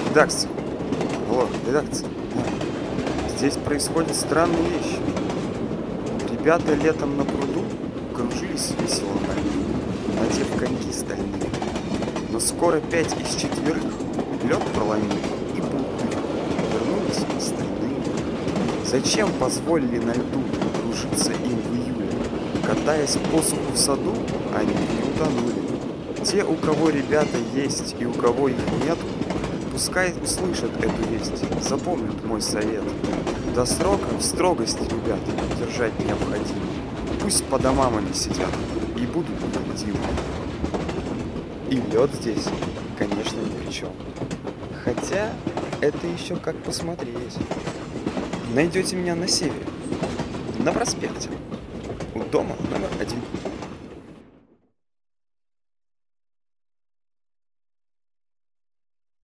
Редакция. Алло, редакция. Здесь происходят странные вещи. Ребята летом на пруду кружились весело на льду, надев коньки стальные. Но скоро 5 из 4 лед проломили и будто вернулись остальные. Зачем позволили на льду кружиться им в июле? Катаясь по суху в саду, они не утонули. Те, у кого ребята есть и у кого их нету, пускай услышат эту весть, запомнят мой совет. До срока в строгости, ребят, держать необходимо. Пусть по домам они сидят и будут невредимы. И лед здесь, конечно, ни при чем. Хотя, это еще как посмотреть. Найдете меня на севере, на проспекте, у дома номер 1.